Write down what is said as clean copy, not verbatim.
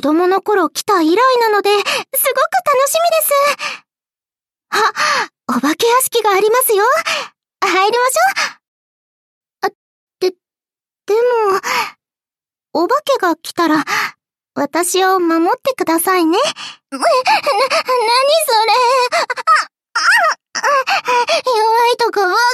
供の頃来た以来なので、すごく楽しみです。あ、お化け屋敷がありますよ。入りましょう。でも、お化けが来たら、私を守ってくださいね。何それ。弱いとこは